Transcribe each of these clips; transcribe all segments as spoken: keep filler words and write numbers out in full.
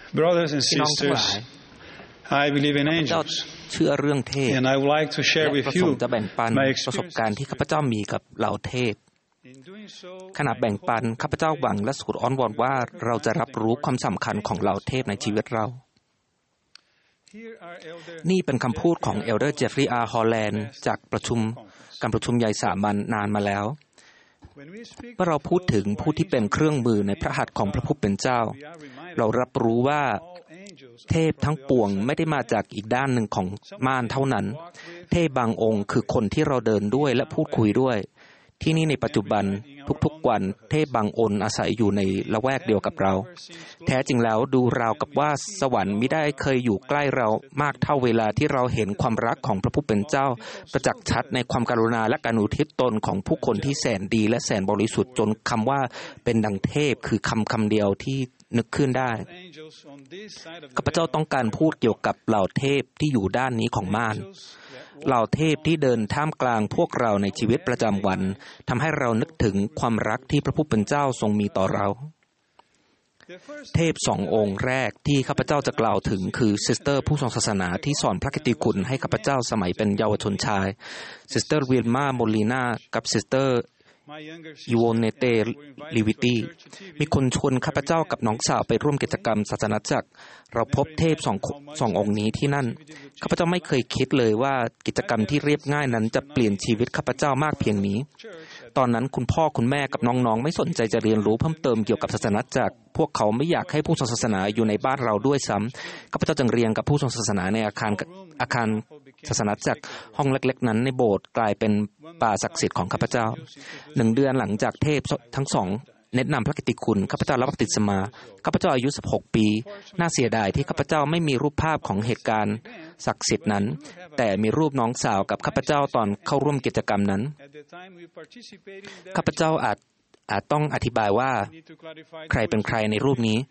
Brothers and พี่น้องทั้งหลาย sisters, I believe in เจ้า angels, เชื่อเรื่องเทพ and I would like to และ share ป with ระสง you ค์จะแบ่งปัน my ประสบการณ์ที่ experiences. ข้าพเจ้ามีกับเหล่าเทพ In doing so, ขณะแบ่งปันข้าพเจ้าหวังและสูดอ้อนวอนว่าเราจะรับรู้ความสำคัญของเหล่าเทพในชีวิตเรา here are Elder นี่เป็นคำพูดของเอลเดอร์เจฟฟรีย์อาร์ฮอลแลนด์จากประชุมการประชุมใหญ่สามัญนานมาแล้ว when we speak เมื่อเราพูดถึงผู้ที่เป็นเครื่องมือในพระหัตถ์ของพระผู้เป็นเจ้า we are reminded เรารับรู้ว่า all angels เทพทั้งปวงไม่ได้มาจากอีกด้านหนึ่งของม่านเท่านั้น เทพบางองค์คือคนที่เราเดินด้วยและพูดคุยด้วย ที่นี่ในปัจจุบันทุกๆวันเทพบางองค์อาศัยอยู่ในละแวกเดียวกับเรา แท้จริงแล้วดูราวกับว่าสวรรค์มิได้เคยอยู่ใกล้เรามากเท่าเวลาที่เราเห็นความรักของพระผู้เป็นเจ้าประจักษ์ชัดในความกรุณาและการอุทิศตนของผู้คนที่แสนดีและแสนบริสุทธิ์จนคำว่าเป็นดังเทพคือคำคำเดียวที่นึกขึ้นได้ angels on this side of ข้าพเจ้าต้องการพูดเกี่ยวกับเหล่าเทพที่อยู่ด้านนี้ของม่านเหล่าเทพที่เดินท่ามกลางพวกเราในชีวิตประจำวันทำให้เรานึกถึงความรักที่พระผู้เป็นเจ้าทรงมีต่อเรา เทพสององค์แรกที่ข้าพเจ้าจะกล่าวถึงคือซิสเตอร์ผู้ทรงศาสนาที่สอนพระกิตติคุณให้ข้าพเจ้าสมัยเป็นเยาวชนชายซิสเตอร์วิลมาโมลีนากับซิสเตอร์อีโวเนเตลิวิตีมีคนชวนข้าพเจ้ากับน้องสาวไปร่วมกิจกรรมศาสนจักรเราพบเทพสองสององค์นี้ที่นั่นข้าพเจ้าไม่เคยคิดเลยว่ากิจกรรมที่เรียบง่ายนั้นจะเปลี่ยนชีวิตข้าพเจ้ามากเพียงนี้ตอนนั้นคุณพ่อคุณแม่กับน้องๆไม่สนใจจะเรียนรู้เพิ่มเติมเกี่ยวกับศาสนจักรพวกเขาไม่อยากให้ผู้ทรงศาสนาอยู่ในบ้านเราด้วยซ้ำข้าพเจ้าจึงเรียนกับผู้ทรงศาสนาในอาคารอาคารศาสนจักรห้องเล็กๆนั้นในโบสถ์กลายเป็นป่าศักดิ์สิทธิ์ของข้าพเจ้าหนึ่งเดือนหลังจากเทพทั้งสองแนะนำพระกิตติคุณข้าพเจ้ารับบัพติศมาข้าพเจ้าอายุสิบหกปีน่าเสียดายที่ข้าพเจ้าไม่มีรูปภาพของเหตุการณ์ศักดิ์สิทธิ์นั้นแต่มีรูปน้องสาวกับข้าพเจ้าตอนเข้าร่วมกิจกรรมนั้นข้าพเจ้าอาจอาจต้องอธิบายว่าใครเป็นใครในรูปนี้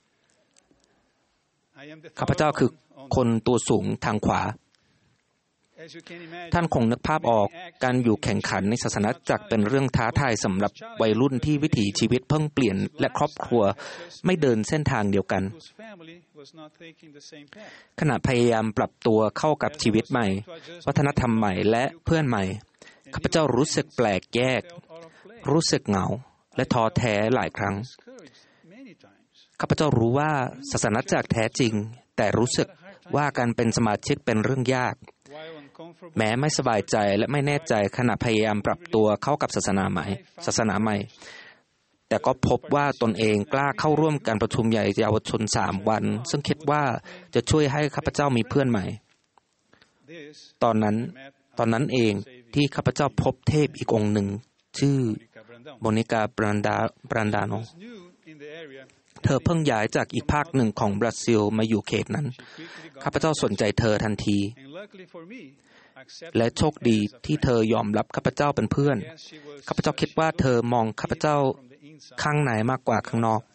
ข้าพเจ้าคือคนตัวสูงทางขวาท่านคงนึกภาพออกการอยู่แข่งขันในศาสนาจักรเป็นเรื่องท้าทายสำหรับวัยรุ่นที่วิถีชีวิตเพิ่งเปลี่ยนและครอบครัวไม่เดินเส้นทางเดียวกันขณะพยายามปรับตัวเข้ากับชีวิตใหม่วัฒนธรรมใหม่และเพื่อนใหม่ข้าพเจ้ารู้สึกแปลกแยกรู้สึกเหงาและท้อแท้หลายครั้งข้าพเจ้ารู้ว่าศาสนาจักรแท้จริงแต่รู้สึกว่าการเป็นสมาชิกเป็นเรื่องยากแม้ไม่สบายใจและไม่แน่ใจขณะพยายามปรับตัวเข้ากับศาสนาใหม่ศาสนาใหม่แต่ก็พบว่าตนเองกล้าเข้าร่วมการประชุมใหญ่เยาวชนสามวันซึ่งคิดว่าจะช่วยให้ข้าพเจ้ามีเพื่อนใหม่ตอนนั้นตอนนั้นเองที่ข้าพเจ้าพบเทพอีกองค์หนึ่งชื่อโมนิกาบรันดาบรันดาโนเธอเพิ่งย้ายจากอีกภาคหนึ่งของบราซิลมาอยู่เขตนั้นข้าพเจ้าสนใจเธอทันทีและโชคดีที่เธอยอมรับข้าพเจ้าเป็นเพื่อนข้าพเจ้าคิดว่าเธอมองข้าพเจ้าข้างในมากกว่าข้างนอก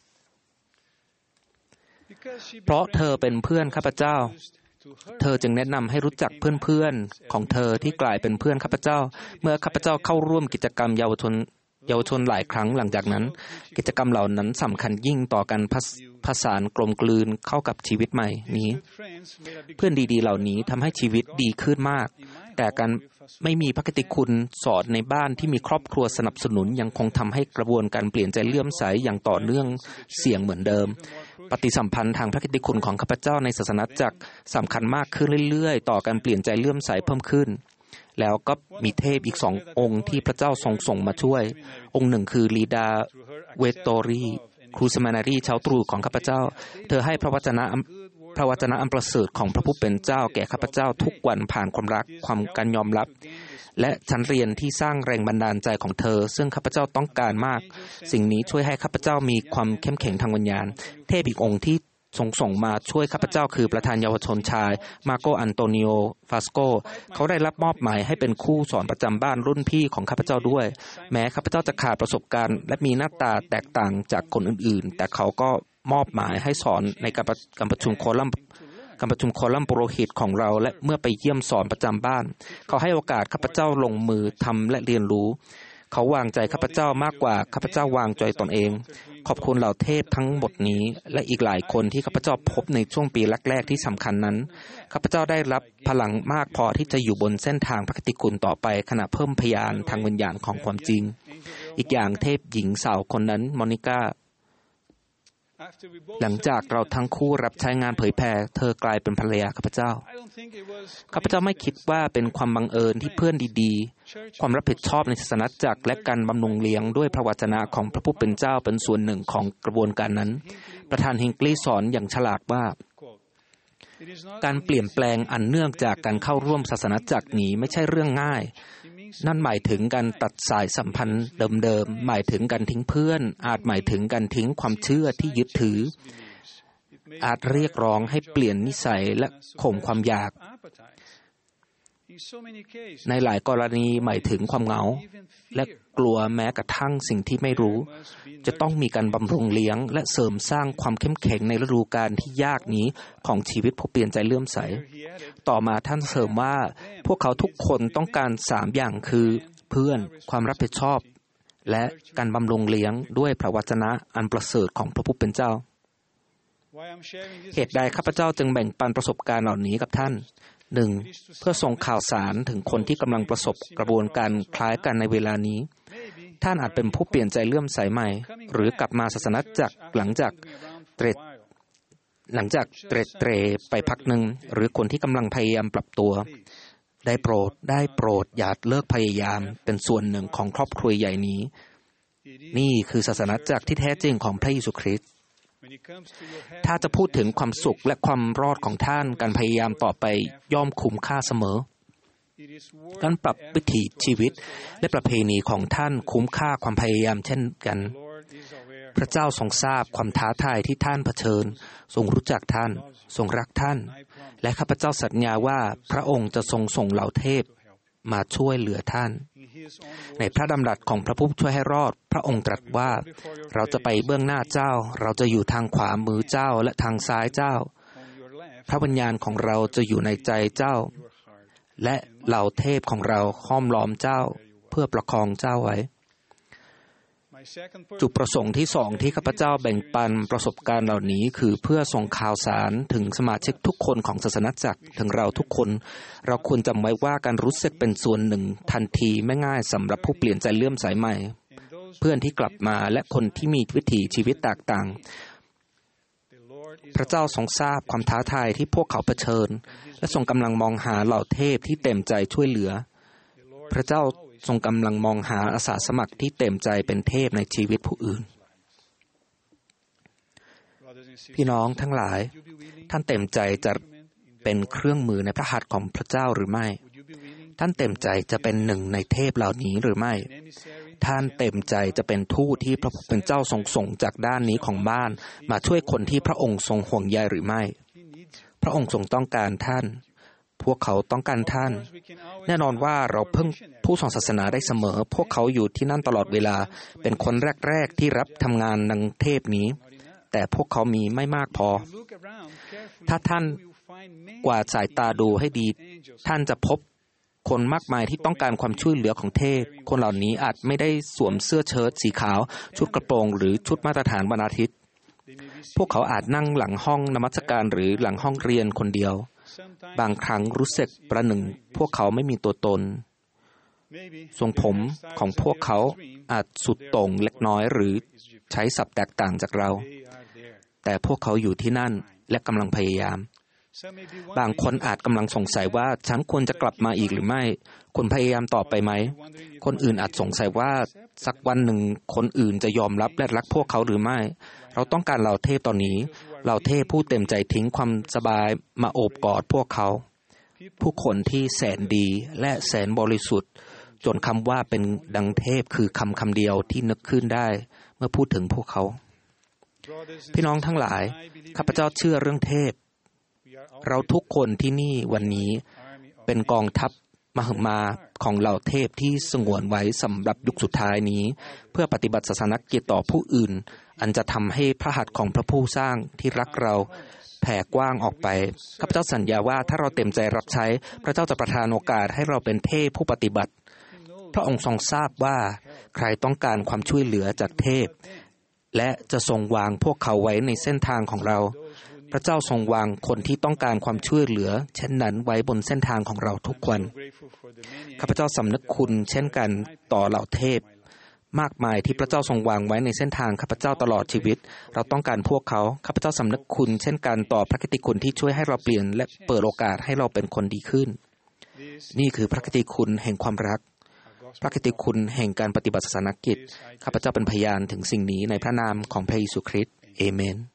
เพราะเธอเป็นเพื่อนข้าพเจ้าเธอจึงแนะนำให้รู้จักเพื่อนๆของเธอที่กลายเป็นเพื่อนข้าพเจ้าเมื่อข้าพเจ้าเข้าร่วมกิจกรรมเยาวชนเยาวชนหลายครั้งหลังจากนั้นกิจกรรมเหล่านั้นสำคัญยิ่งต่อการผสานกลมกลืนเข้ากับชีวิตใหม่นี้เพื่อนดีๆเหล่านี้ทำให้ชีวิตดีขึ้นมากแต่การไม่มีพระกิตติคุณสอนในบ้านที่มีครอบครัวสนับสนุนยังคงทำให้กระบวนการเปลี่ยนใจเลื่อมใสอย่างต่อเนื่องเสี่ยงเหมือนเดิมปฏิสัมพันธ์ทางพระกิตติคุณของข้าพเจ้าในศาสนาจักรสำคัญมากขึ้นเรื่อยๆต่อการเปลี่ยนใจเลื่อมใสเพิ่มขึ้นแล้วก็มีเทพอีกสององค์ที่พระเจ้าทรงส่งมาช่วยองค์หนึ่งคือลีดาเวโตรีครูสมานารีชาวตรูของข้าพเจ้าเธอให้พระวจนะพระวจนะอันประเสริฐของพระผู้เป็นเจ้าแก่ข้าพเจ้าทุกวันผ่านความรักความการยอมรับและชั้นเรียนที่สร้างแรงบันดาลใจของเธอซึ่งข้าพเจ้าต้องการมากสิ่งนี้ช่วยให้ข้าพเจ้ามีความเข้มแข็งทางวิญญาณเทพอีกองค์ที่ทรงส่งมาช่วยข้าพเจ้าคือประธานเยาวชนชายมาโกอันโตนิโอฟาสโกเขาได้รับมอบหมายให้เป็นครูสอนประจำบ้านรุ่นพี่ของข้าพเจ้าด้วยแม้ข้าพเจ้าจะขาดประสบการณ์และมีหน้าตาแตกต่างจากคนอื่นๆแต่เขาก็มอบหมายให้สอนในการการประชุมโคลัมการประชุมโคลัมปุโรหิตของเราและเมื่อไปเยี่ยมสอนประจำบ้านเขาให้โอกาสข้าพเจ้าลงมือทำและเรียนรู้เขาวางใจข้าพเจ้ามากกว่าข้าพเจ้าวางใจตนเองขอบคุณเหล่าเทพทั้งหมดนี้และอีกหลายคนที่ข้าพเจ้าพบในช่วงปีแรกๆที่สำคัญนั้นข้าพเจ้าได้รับพลังมากพอที่จะอยู่บนเส้นทางพระคติคุณต่อไปขณะเพิ่มพยานทางวิญญาณของความจริงอีกอย่างเทพหญิงสาวคนนั้นมอนิก้าหลังจากเราทั้งคู่รับใช้งานเผยแผ่เธอกลายเป็นภรรยาข้าพเจ้าข้าพเจ้าไม่คิดว่าเป็นความบังเอิญที่เพื่อนดีๆความรับผิดชอบในศาสนาจักรและการบำรุงเลี้ยงด้วยพระวจนะของพระผู้เป็นเจ้าเป็นส่วนหนึ่งของกระบวนการนั้นประธานฮิงกลีย์สอนอย่างฉลาดว่าการเปลี่ยนแปลงอันเนื่องจากการเข้าร่วมศาสนาจักรนี้ไม่ใช่เรื่องง่ายนั่นหมายถึงการตัดสายสัมพันธ์เดิมๆหมายถึงการทิ้งเพื่อนอาจหมายถึงการทิ้งความเชื่อที่ยึดถืออาจเรียกร้องให้เปลี่ยนนิสัยและข่มความอยากในหลายกรณีหมายถึงความเหงาและกลัวแม้กระทั่งสิ่งที่ไม่รู้จะต้องมีการบำรุงเลี้ยงและเสริมสร้างความเข้มแข็งในฤดูกาลที่ยากนี้ของชีวิตผู้เปลี่ยนใจเลื่อมใสต่อมาท่านเสริมว่าพวกเขาทุกคนต้องการสามอย่างคือเพื่อนความรับผิดชอบและการบำรุงเลี้ยงด้วยพระวจนะอันประเสริฐของพระผู้เป็นเจ้าเหตุใดข้าพเจ้าจึงแบ่งปันประสบการณ์เหล่านี้กับท่านหนึ่งเพื่อส่งข่าวสารถึงคนที่กำลังประสบกระบวนการคล้ายกันในเวลานี้ท่านอาจเป็นผู้เปลี่ยนใจเลื่อมใสใหม่หรือกลับมาศาสนาจักรหลังจากเตร็ดหลังจากเตร็ดเตรไปพักหนึ่งหรือคนที่กำลังพยายามปรับตัวได้โปรดได้โปรดอย่าเลิกพยายามเป็นส่วนหนึ่งของครอบครัวใหญ่นี้นี่คือศาสนาจักรที่แท้จริงของพระเยซูคริสต์ถ้าจะพูดถึงความสุขและความรอดของท่านการพยายามต่อไปย่อมคุ้มค่าเสมอการปรับวิถีชีวิตและประเพณีของท่านคุ้มค่าความพยายามเช่นกันพระเจ้าทรงทราบความท้าทายที่ท่านเผชิญทรงรู้จักท่านทรงรักท่านและข้าพเจ้าสัญญาว่าพระองค์จะทรงส่งเหล่าเทพมาช่วยเหลือท่านในพระดำรัสของพระผู้ช่วยให้รอดพระองค์ตรัสว่าเราจะไปเบื้องหน้าเจ้าเราจะอยู่ทางขวามือเจ้าและทางซ้ายเจ้าพระวิญญาณของเราจะอยู่ในใจเจ้าและเหล่าเทพของเราห้อมล้อมเจ้าเพื่อประคองเจ้าไว้จุดประสงค์ที่สองที่ข้าพเจ้าแบ่งปันประสบการณ์เหล่านี้คือเพื่อส่งข่าวสารถึงสมาชิกทุกคนของศาสนจักรถึงเราทุกคนเราควรจำไว้ว่าการรู้สึกเป็นส่วนหนึ่งทันทีไม่ง่ายสำหรับผู้เปลี่ยนใจเลื่อมใสใหม่เพื่อนที่กลับมาและคนที่มีวิถีชีวิตแตกต่างพระเจ้าทรงทราบความท้าทายที่พวกเขาเผชิญและทรงกำลังมองหาเหล่าเทพที่เต็มใจช่วยเหลือพระเจ้าทรงกำลังมองหาอาสาสมัครที่เต็มใจเป็นเทพในชีวิตผู้อื่นพี่น้องทั้งหลายท่านเต็มใจจะเป็นเครื่องมือในพระหัตถ์ของพระเจ้าหรือไม่ท่านเต็มใจจะเป็นหนึ่งในเทพเหล่านี้หรือไม่ท่านเต็มใจจะเป็นทูตที่พระผู้เป็นเจ้าทรงส่งจากด้านนี้ของบ้านมาช่วยคนที่พระองค์ทรงห่วงใยหรือไม่พระองค์ทรงต้องการท่านพวกเขาต้องการท่านแน่นอนว่าเราเพิ่งผู้ส่งศาสนาได้เสมอพวกเขาอยู่ที่นั่นตลอดเวลาเป็นคนแรกๆที่รับทำงานดังเทพนี้แต่พวกเขามีไม่มากพอถ้าท่านกวาดสายตาดูให้ดีท่านจะพบคนมากมายที่ต้องการความช่วยเหลือของเทพคนเหล่านี้อาจไม่ได้สวมเสื้อเชิ้ตสีขาวชุดกระโปรงหรือชุดมาตรฐานวันอาทิตย์พวกเขาอาจนั่งหลังห้องนมัสการหรือหลังห้องเรียนคนเดียวบางครั้งรู้สึกประหนึ่งพวกเขาไม่มีตัวตนทรงผมของพวกเขาอาจสุดโต่งเล็กน้อยหรือใช้ศัพท์แตกต่างจากเราแต่พวกเขาอยู่ที่นั่นและกำลังพยายามบางคนอาจกำลังสงสัยว่าฉันควรจะกลับมาอีกหรือไม่ควรพยายามต่อไปไหมคนอื่นอาจสงสัยว่าสักวันหนึ่งคนอื่นจะยอมรับและรักพวกเขาหรือไม่เราต้องการเหล่าเทพตอนนี้เหล่าเทพผู้เต็มใจทิ้งความสบายมาโอบกอดพวกเขาผู้คนที่แสนดีและแสนบริสุทธิ์จนคำว่าเป็นดังเทพคือคำคำเดียวที่นึกขึ้นได้เมื่อพูดถึงพวกเขาพี่น้องทั้งหลายข้าพเจ้าเชื่อเรื่องเทพเราทุกคนที่นี่วันนี้เป็นกองทัพมหึมาของเหล่าเทพที่สงวนไว้สำหรับยุคสุดท้ายนี้เพื่อปฏิบัติศาสนกิจต่อผู้อื่นอันจะทำให้พระหัตถ์ของพระผู้สร้างที่รักเราแผ่กว้างออกไปข้าพเจ้าสัญญาว่าถ้าเราเต็มใจรับใช้พระเจ้าจะประทานโอกาสให้เราเป็นเทพผู้ปฏิบัติพระองค์ทรงทราบว่าใครต้องการความช่วยเหลือจากเทพและจะทรงวางพวกเขาไว้ในเส้นทางของเราพระเจ้าทรงวางคนที่ต้องการความช่วยเหลือเช่นนั้นไว้บนเส้นทางของเราทุกวันข้าพเจ้าสำนึกคุณเช่นกันต่อเหล่าเทพมากมายที่พระเจ้าทรงวางไว้ในเส้นทางข้าพเจ้าตลอดชีวิตเราต้องการพวกเขาข้าพเจ้าสำนึกคุณเช่นกันต่อพระกิตติคุณที่ช่วยให้เราเปลี่ยนและเปิดโอกาสให้เราเป็นคนดีขึ้นนี่คือพระกิตติคุณแห่งความรักพระกิตติคุณแห่งการปฏิบัติศาสนกิจข้าพเจ้าเป็นพยานถึงสิ่งนี้ในพระนามของพระเยซูคริสต์เอเมน